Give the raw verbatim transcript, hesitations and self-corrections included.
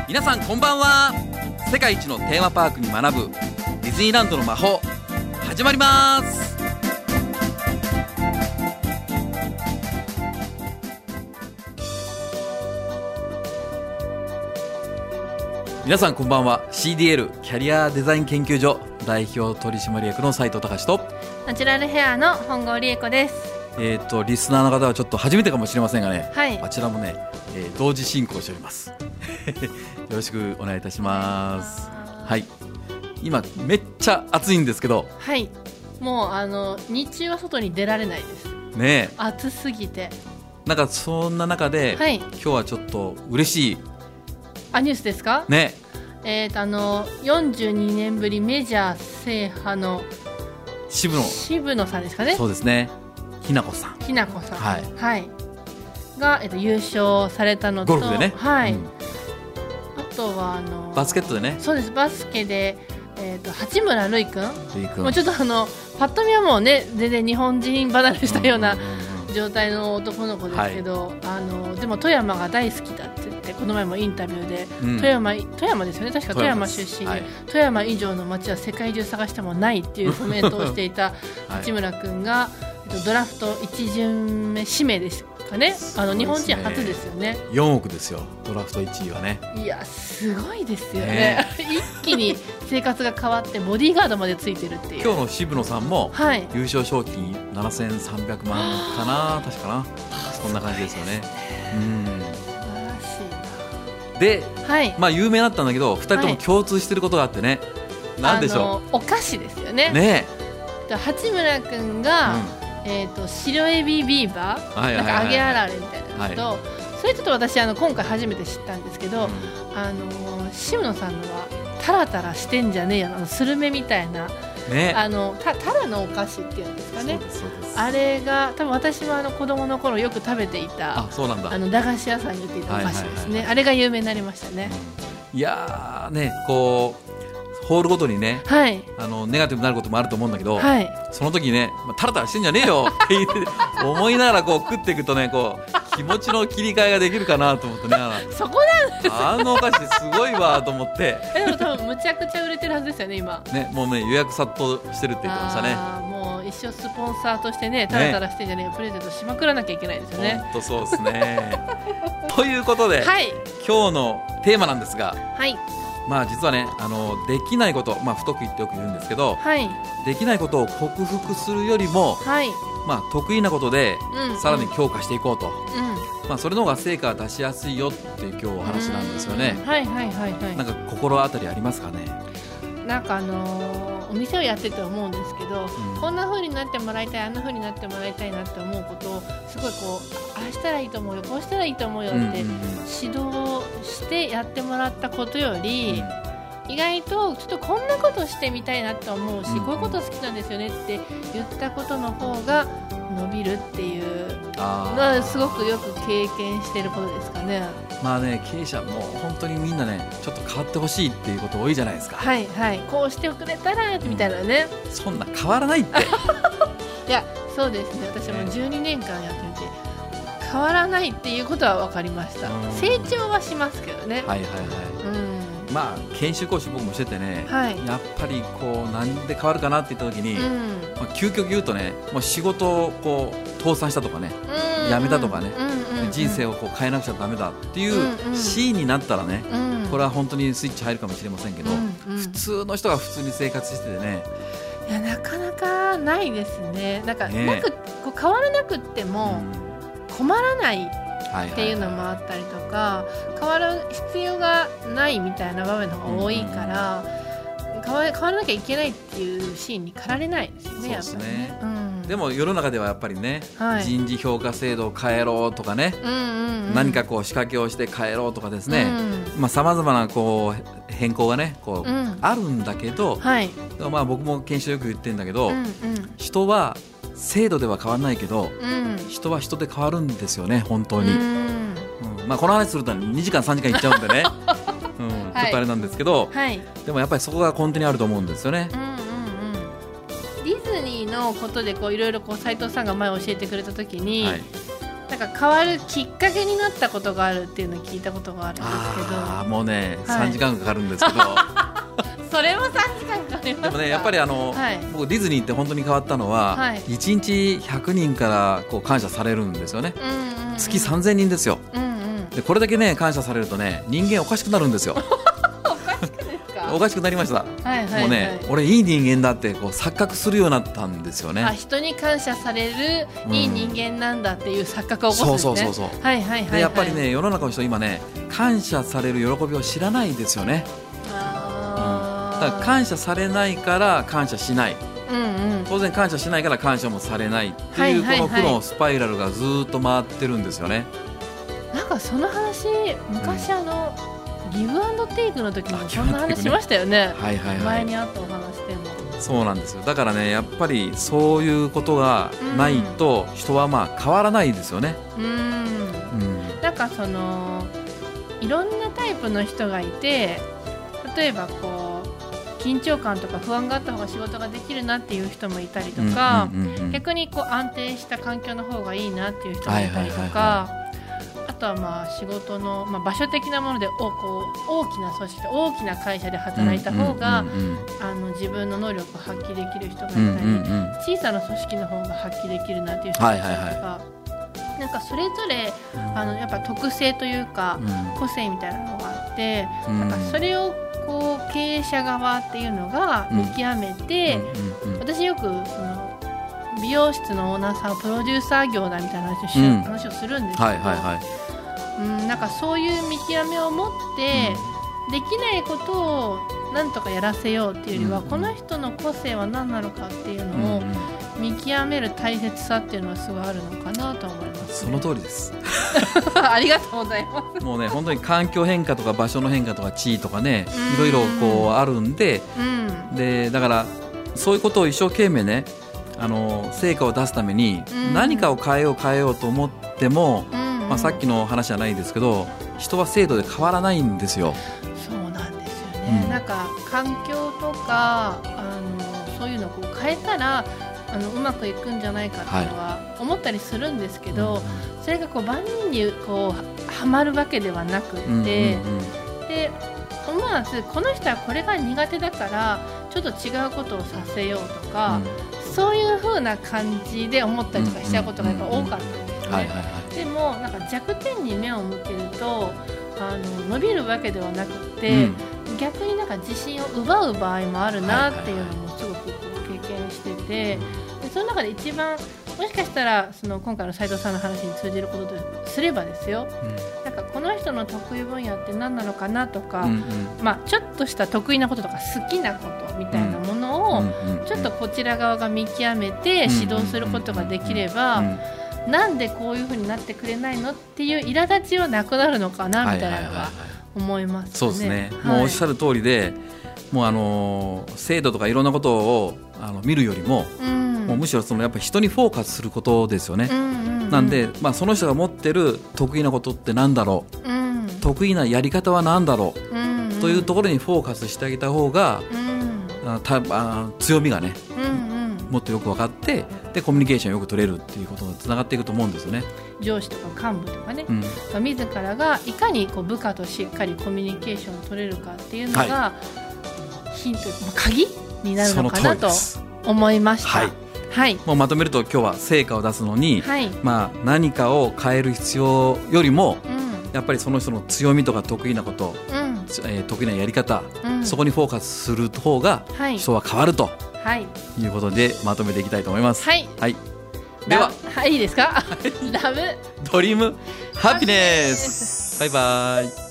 皆さんこんばんは。世界一のテーマパークに学ぶディズニーランドの魔法始まります。皆さんこんばんは。 シーディーエル キャリアデザイン研究所代表取締役の斉藤隆とナチュラルヘアの本郷理恵子です。 えーとリスナーの方はちょっと初めてかもしれませんがね、 はい、 あちらもね、えー、同時進行しておりますよろしくお願いいたします。はい、今めっちゃ暑いんですけど、 はい、もうあの日中は外に出られないですね。 暑すぎて。なんかそんな中で、はい、今日はちょっと嬉しいあニュースですかね。 えーとあのよんじゅうにねんぶりメジャー制覇の渋野渋野さんですかね。 そうですね、ひなこさんひなこさん、 はいはい、が、えーと優勝されたのと、 ゴルフでね、 はい、 うん、 あとはあのバスケットでね。 そうです、バスケで、えーと八村塁君君もうちょっとあのパッと見はもうね全然日本人離れしたような状態の男の子ですけど、はい、あのでも富山が大好きだって言ってこの前もインタビューで、うん、富山富山ですよね、確か富山出身で、はい、富山以上の街は世界中探してもないっていうコメントをしていた八村君が、はい、ドラフトいち巡目指名ですかね。あの日本人初ですよね。 よんおくですよ、ドラフトいちいはね。 いやすごいですよね、ね一気に生活が変わってボディーガードまでついてるっていう。 今日の渋野さんも、 はい、 優勝賞金ななせんさんびゃくまんかな、確かな、そんな感じですよね。うん、素晴らしいで、はい、まあ有名だったんだけどふたりとも共通してることがあってね、はい、なんでしょう。あのお菓子ですよね。 ね八村君が、うん、えーと、白エビビーバー、はいはいはいはい、なんか揚げあられみたいなやつと、はい、それちょっと私あの今回初めて知ったんですけど、うん、あの渋野さんのはタラタラしてんじゃねえよな、スルメみたいな、ね、あの た, タラのお菓子っていうんですかね。 そうですそうです。 あれが多分私もあの子供の頃よく食べていた、 あそうなんだ、 あの駄菓子屋さんに売っていたお菓子ですね、はいはいはいはい、あれが有名になりましたね、 うん、いやーね、こうホールごとにね、はい、あのネガティブになることもあると思うんだけど、はい、その時にね、タラタラしてんじゃねえよって言って思いながらこう食っていくとね、こう気持ちの切り替えができるかなと思ってねそこなんです。 あのお菓子すごいわと思ってでも多分むちゃくちゃ売れてるはずですよね今ね。もうね予約殺到してるって言ってましたね。 あもう一生スポンサーとしてね、タラタラしてんじゃねえよ、プレゼントしまくらなきゃいけないですよね。 本当そうですねということで、はい、今日のテーマなんですが、はい、まあ実はね、あのできないこと、まあ、不得意ってよく言うんですけど、はい、できないことを克服するよりも、はい、まあ、得意なことでさらに強化していこうと、うん、まあ、それの方が成果が出しやすいよっていう今日お話なんですよね。はいはいはいはい。なんか心当たりありますかね。 なんかあのー、お店をやってて思うんですけど、うん、こんな風になってもらいたい、あんな風になってもらいたいなって思うことをすごいこう、ああしたらいいと思うよ、こうしたらいいと思うよって指導してやってもらったことより、うん、意外とちょっとこんなことしてみたいなと思うし、うん、こういうこと好きなんですよねって言ったことの方が伸びるっていうのはすごくよく経験していることですかね。 まあね、経営者も本当にみんなね、ちょっと変わってほしいっていうこと多いじゃないですか。 はいはい、こうしてくれたらみたいなね、 うん、そんな変わらないっていやそうですね、私もじゅうにねんかんやってみて変わらないっていうことは分かりました。成長はしますけどね。はいはいはい、 うん、まあ研修講師僕もしててね、はい、やっぱりこうなんで変わるかなって言った時に、うん、まあ、究極言うとね、もう仕事をこう倒産したとかね、うん、辞めたとかね、うんうん、人生をこう変えなくちゃダメだっていうシーンになったらね、うんうん、これは本当にスイッチ入るかもしれませんけど、うんうん、普通の人が普通に生活しててね、 いやなかなかないですね。なんか、ね、なくこう変わらなくっても困らないっていうのもあったりとか、変わる必要がないみたいな場面の方が多いから、うん、変わ、変わらなきゃいけないっていうシーンに駆られないですよね。やっぱりね、うん、でも世の中ではやっぱりね、はい、人事評価制度を変えろとかね、うんうんうん、何かこう仕掛けをして変えろとかですね、さまざ、まなこう変更がねこう、うん、あるんだけど、はい、まあ、僕も研修よく言ってるんだけど、うんうん、人は制度では変わらないけど、うん、人は人で変わるんですよね本当に、うんうん、まあ、この話するとにじかんさんじかんいっちゃうんでね、うん、ちょっとあれなんですけど、はい、でもやっぱりそこが根底にあると思うんですよね、うんうんうん、 ディズニーのことでこういろいろこう斉藤さんが前教えてくれた時に、はい、 なんか変わるきっかけになったことがあるっていうのを聞いたことがあるんですけど、 あもうね、はい、さんじかんかかるんですけどそれもさんじかんかかりますか。 でもねやっぱりあの、はい、僕ディズニーって本当に変わったのは、はい、いちにちひゃくにんからこう感謝されるんですよね、うんうんうん、月さんぜんにんですよ、うんうん、でこれだけね感謝されるとね人間おかしくなるんですよおかしくなりました、はいはいはい、もうね俺いい人間だってこう錯覚するようになったんですよね。 あ人に感謝されるいい人間なんだっていう錯覚を起こすんですね、うん、そうそうそうそう、はいはいはいはい、でやっぱりね世の中の人今ね感謝される喜びを知らないですよね。あ、うん、だから感謝されないから感謝しない、うんうん、当然感謝しないから感謝もされないっていう、はいはいはい、この負のスパイラルがずっと回ってるんですよね。なんかその話昔あの、うん、ギブアンドテイクの時にもそんな話しましたよね。はいはいはい、前にあったお話でもそうなんですよ。だからねやっぱりそういうことがないと人はまあ変わらないですよね。うん、うん、 なんかそのいろんなタイプの人がいて、例えばこう緊張感とか不安があった方が仕事ができるなっていう人もいたりとか、うんうんうんうん、逆にこう安定した環境の方がいいなっていう人もいたりとか、はいはいはいはい、あとはまあ仕事の、まあ、場所的なものでこう大きな組織で大きな会社で働いた方が、うんうんうんうん、あの自分の能力を発揮できる人がいたり、うんうんうん、小さな組織の方が発揮できるなっていう人がいたりとか、はいはいはい、なんかそれぞれあのやっぱ特性というか、うん、個性みたいなのがあって、うん、なんかそれをこう経営者側っていうのが見極めて、うんうんうんうん、私よくその美容室のオーナーさんはプロデューサー業だみたいな話を、うん、話をするんですけど、はいはいはい、うん、なんかそういう見極めを持って、うん、できないことをなんとかやらせようっていうよりは、うん、この人の個性は何なのかっていうのを見極める大切さっていうのはすごいあるのかなと思います、ね、 その通りですありがとうございますもうね本当に環境変化とか場所の変化とか地位とかねいろいろこうあるんで、うん、でだからそういうことを一生懸命ねあの成果を出すために何かを変えよう変えようと思っても、うんまあ、さっきの話じゃないですけど人は制度で変わらないんですよ。 そうなんですよね、うん、なんか環境とかあのそういうのをこう変えたらあのうまくいくんじゃないかとは思ったりするんですけど、はい、それがこう万人にこうはまるわけではなくって、うんうんうん、で思わずこの人はこれが苦手だからちょっと違うことをさせようとか、うん、そういう風な感じで思ったりとかしちゃうことがやっぱ多かったんですね。でもなんか弱点に目を向けるとあの伸びるわけではなくて、うん、逆になんか自信を奪う場合もあるなっていうのもすごくこう経験してて、でその中で一番もしかしたらその今回の斉藤さんの話に通じることとすればですよ、うん、なんかこの人の得意分野って何なのかなとか、うんうんまあ、ちょっとした得意なこととか好きなことみたいなものをちょっとこちら側が見極めて指導することができれば、なんでこういう風になってくれないのっていう苛立ちはなくなるのかなみたいなのは思いますね。 そうですね、はい、もうおっしゃる通りでもうあの制度とかいろんなことをあの見るよりも、うん、もうむしろそのやっぱ人にフォーカスすることですよね、うんうんうん、なんで、まあ、その人が持ってる得意なことってなんだろう、うん、得意なやり方はなんだろう、うんうん、というところにフォーカスしてあげた方が、うん、あたあ強みがね、うんうん、もっとよく分かってでコミュニケーションよく取れるっていうことがつながっていくと思うんですよね。 上司とか幹部とかね、うん、自らがいかにこう部下としっかりコミュニケーションを取れるかっていうのが、はい、ヒント、鍵になるのかなと思いました。はいはい、もうまとめると今日は成果を出すのに、はいまあ、何かを変える必要よりも、うん、やっぱりその人の強みとか得意なこと、うんえー、得意なやり方、うん、そこにフォーカスする方が人は変わると、はい、いうことでまとめていきたいと思います。はい、はい、では、 はい、いいですかラブドリームハピネスバイバイ。